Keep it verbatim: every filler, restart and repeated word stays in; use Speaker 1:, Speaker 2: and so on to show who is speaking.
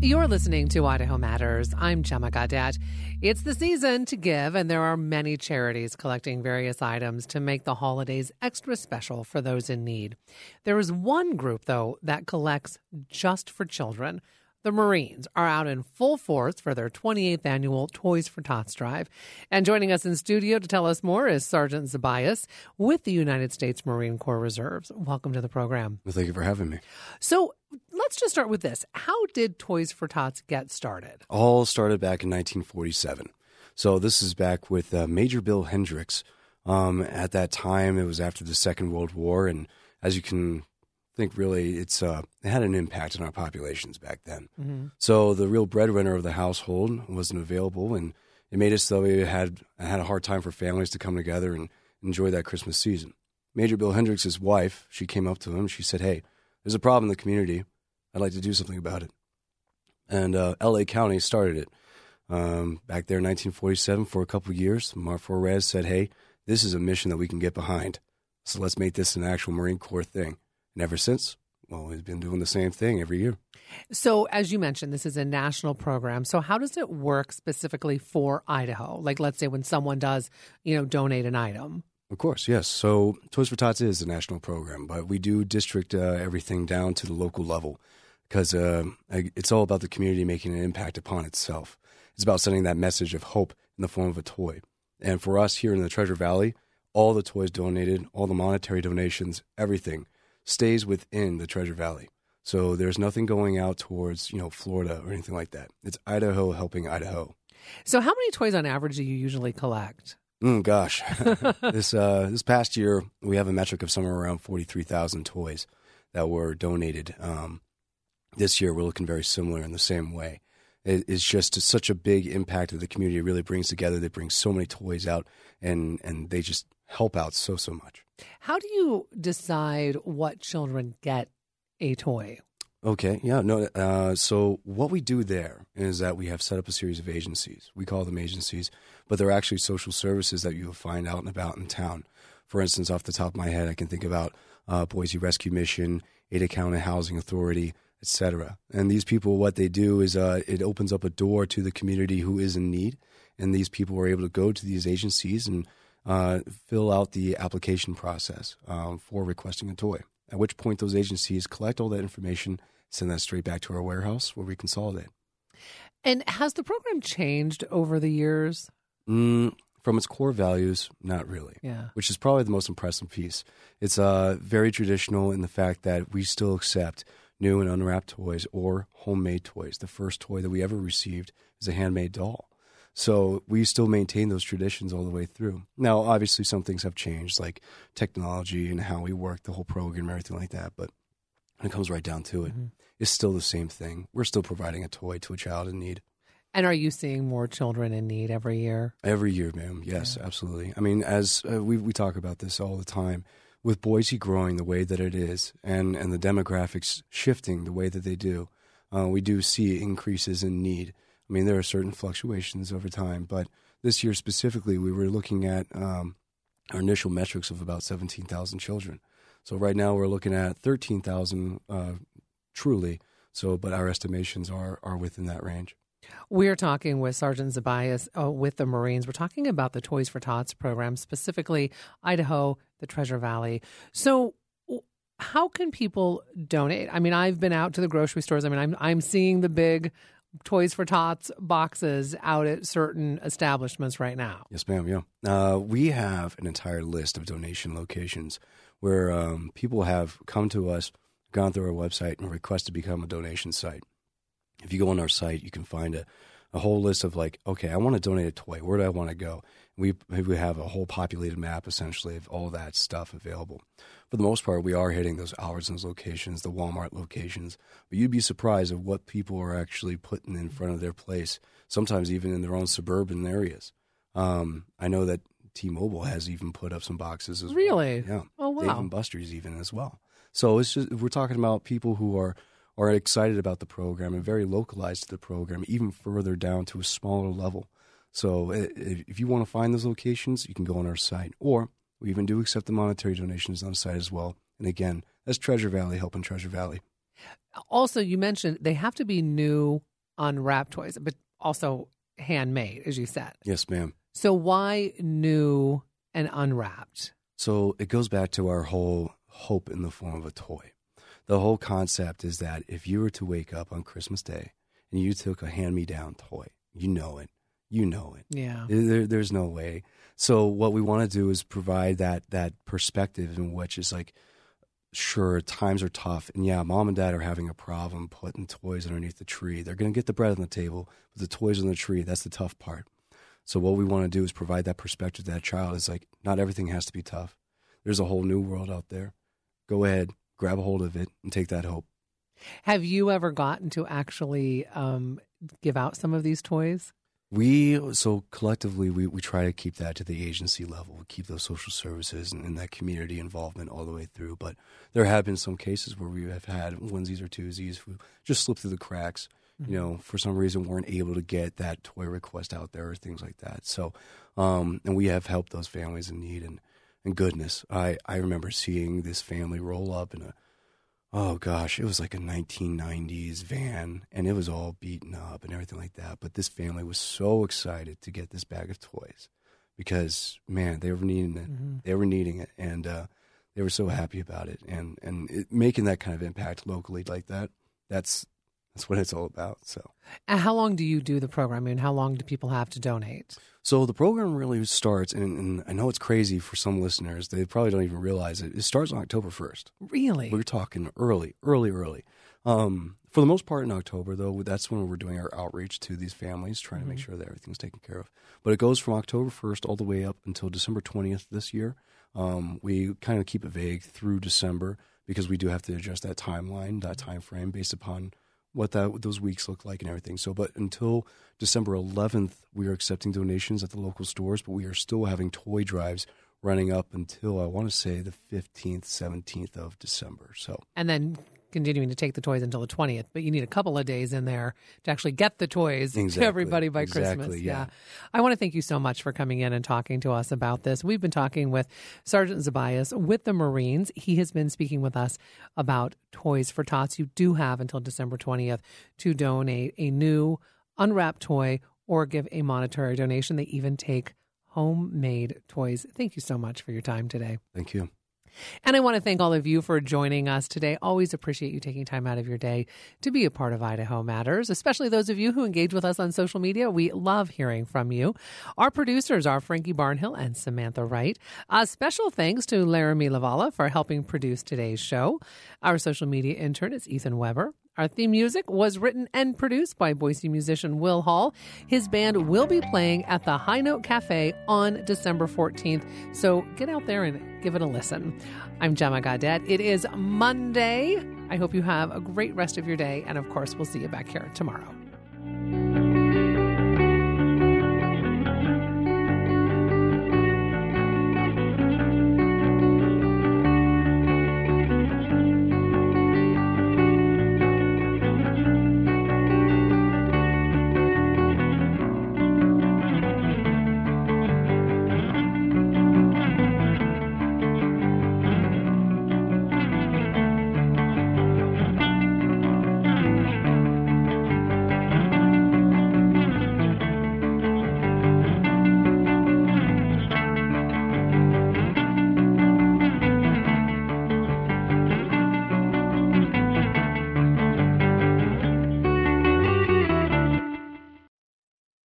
Speaker 1: You're listening to Idaho Matters. I'm Gemma Gaudet. It's the season to give, and there are many charities collecting various items to make the holidays extra special for those in need. There is one group, though, that collects just for children. The Marines are out in full force for their twenty-eighth annual Toys for Tots drive. And joining us in studio to tell us more is Sergeant Zabias with the United States Marine Corps Reserves. Welcome to the program.
Speaker 2: Well, thank you for having me.
Speaker 1: So let's just start with this. How did Toys for Tots get started?
Speaker 2: All started back in nineteen forty-seven. So this is back with uh, Major Bill Hendricks. Um, at that time, it was after the Second World War, and as you can think, really, it's uh, it had an impact on our populations back then. Mm-hmm. So the real breadwinner of the household wasn't available, and it made it so we had had a hard time for families to come together and enjoy that Christmas season. Major Bill Hendricks' wife, she came up to him. She said, "Hey, there's a problem in the community. I'd like to do something about it." And uh, L A County started it. Um, back there in nineteen forty-seven, for a couple of years, Mark Flores said, "Hey, this is a mission that we can get behind. So let's make this an actual Marine Corps thing." And ever since, well, we've been doing the same thing every year.
Speaker 1: So as you mentioned, this is a national program. So how does it work specifically for Idaho? Like, let's say when someone does, you know, donate an item.
Speaker 2: Of course, yes. So Toys for Tots is a national program, but we do district uh, everything down to the local level because uh, it's all about the community making an impact upon itself. It's about sending that message of hope in the form of a toy. And for us here in the Treasure Valley, all the toys donated, all the monetary donations, everything stays within the Treasure Valley. So there's nothing going out towards, you know, Florida or anything like that. It's Idaho helping Idaho.
Speaker 1: So how many toys on average do you usually collect?
Speaker 2: Mm, gosh, this uh, this past year, we have a metric of somewhere around forty-three thousand toys that were donated. Um, this year, we're looking very similar in the same way. It, it's just such a big impact that the community really brings together. They bring so many toys out, and, and they just help out so, so much.
Speaker 1: How do you decide what children get a toy?
Speaker 2: Okay, yeah, no. Uh, so what we do there is that we have set up a series of agencies. We call them agencies, but they're actually social services that you'll find out and about in town. For instance, off the top of my head, I can think about uh, Boise Rescue Mission, Ada County Housing Authority, et cetera. And these people, what they do is uh, it opens up a door to the community who is in need, and these people are able to go to these agencies and uh, fill out the application process um, for requesting a toy, at which point those agencies collect all that information, send that straight back to our warehouse where we consolidate.
Speaker 1: And has the program changed over the years?
Speaker 2: Mm, from its core values, not really.
Speaker 1: Yeah.
Speaker 2: Which is probably the most impressive piece. It's uh, very traditional in the fact that we still accept new and unwrapped toys or homemade toys. The first toy that we ever received is a handmade doll. So we still maintain those traditions all the way through. Now, obviously, some things have changed, like technology and how we work the whole program and everything like that. But when it comes right down to it, mm-hmm. it's still the same thing. We're still providing a toy to a child in need.
Speaker 1: And are you seeing more children in need every year?
Speaker 2: Every year, ma'am. Yes, yeah. Absolutely. I mean, as uh, we we talk about this all the time, with Boise growing the way that it is and, and the demographics shifting the way that they do, uh, we do see increases in need. I mean, there are certain fluctuations over time, but this year specifically, we were looking at um, our initial metrics of about seventeen thousand children. So right now we're looking at thirteen thousand uh, truly, so but our estimations are are within that range.
Speaker 1: We're talking with Sergeant Zabias uh, with the Marines. We're talking about the Toys for Tots program, specifically Idaho, the Treasure Valley. So how can people donate? I mean, I've been out to the grocery stores. I mean, I'm I'm seeing the big Toys for Tots boxes out at certain establishments right now.
Speaker 2: Yes, ma'am, yeah. Uh, we have an entire list of donation locations where um, people have come to us, gone through our website, and requested to become a donation site. If you go on our site, you can find a, a whole list of like, okay, I want to donate a toy. Where do I want to go? We we have a whole populated map, essentially, of all that stuff available. For the most part, we are hitting those Albertsons locations, the Walmart locations. But you'd be surprised at what people are actually putting in front of their place, sometimes even in their own suburban areas. Um, I know that T-Mobile has even put up some boxes as
Speaker 1: really?
Speaker 2: well. Yeah.
Speaker 1: Oh, wow.
Speaker 2: Dave and Buster's even as well. So it's just, we're talking about people who are are excited about the program and very localized to the program, even further down to a smaller level. So if you want to find those locations, you can go on our site. Or we even do accept the monetary donations on the site as well. And again, that's Treasure Valley helping Treasure Valley.
Speaker 1: Also, you mentioned they have to be new unwrapped toys, but also handmade, as you said.
Speaker 2: Yes, ma'am.
Speaker 1: So why new and unwrapped?
Speaker 2: So it goes back to our whole hope in the form of a toy. The whole concept is that if you were to wake up on Christmas Day and you took a hand-me-down toy, you know it. You know it.
Speaker 1: Yeah.
Speaker 2: There, there's no way. So what we want to do is provide that that perspective in which is like, sure, times are tough. And yeah, mom and dad are having a problem putting toys underneath the tree. They're going to get the bread on the table, but the toys on the tree, that's the tough part. So what we want to do is provide that perspective to that child. It's like, not everything has to be tough. There's a whole new world out there. Go ahead, grab a hold of it, and take that hope.
Speaker 1: Have you ever gotten to actually um, give out some of these toys?
Speaker 2: We, so collectively, we, we try to keep that to the agency level. We keep those social services and, and that community involvement all the way through. But there have been some cases where we have had onesies or twosies who just slipped through the cracks. Mm-hmm. You know, for some reason weren't able to get that toy request out there or things like that. So, um, and we have helped those families in need. And, and goodness, I, I remember seeing this family roll up in a, oh gosh, it was like a nineteen nineties van, and it was all beaten up and everything like that. But this family was so excited to get this bag of toys because, man, they were needing it. Mm-hmm. They were needing it, and uh, they were so happy about it. And and it, making that kind of impact locally like that, that's that's what it's all about. So,
Speaker 1: and how long do you do the program, and how long do people have to donate?
Speaker 2: So the program really starts, and, and I know it's crazy for some listeners. They probably don't even realize it. It starts on October first.
Speaker 1: Really?
Speaker 2: We're talking early, early, early. Um, for the most part in October, though, that's when we're doing our outreach to these families, trying mm-hmm. to make sure that everything's taken care of. But it goes from October first all the way up until December twentieth this year. Um, we kind of keep it vague through December because we do have to adjust that timeline, that time frame based upon what that what those weeks look like and everything. So, but until December eleventh, we are accepting donations at the local stores, but we are still having toy drives running up until, I want to say, the fifteenth, seventeenth of December. So,
Speaker 1: and then continuing to take the toys until the twentieth, but you need a couple of days in there to actually get the toys
Speaker 2: exactly,
Speaker 1: to everybody by
Speaker 2: exactly,
Speaker 1: Christmas.
Speaker 2: Yeah.
Speaker 1: yeah. I want to thank you so much for coming in and talking to us about this. We've been talking with Sergeant Zabias with the Marines. He has been speaking with us about Toys for Tots. You do have until December twentieth to donate a new unwrapped toy or give a monetary donation. They even take homemade toys. Thank you so much for your time today.
Speaker 2: Thank you.
Speaker 1: And I want to thank all of you for joining us today. Always appreciate you taking time out of your day to be a part of Idaho Matters, especially those of you who engage with us on social media. We love hearing from you. Our producers are Frankie Barnhill and Samantha Wright. A special thanks to Laramie Lavala for helping produce today's show. Our social media intern is Ethan Weber. Our theme music was written and produced by Boise musician Will Hall. His band will be playing at the High Note Cafe on December fourteenth, so get out there and give it a listen. I'm Gemma Gaudet. It is Monday. I hope you have a great rest of your day, and of course, we'll see you back here tomorrow.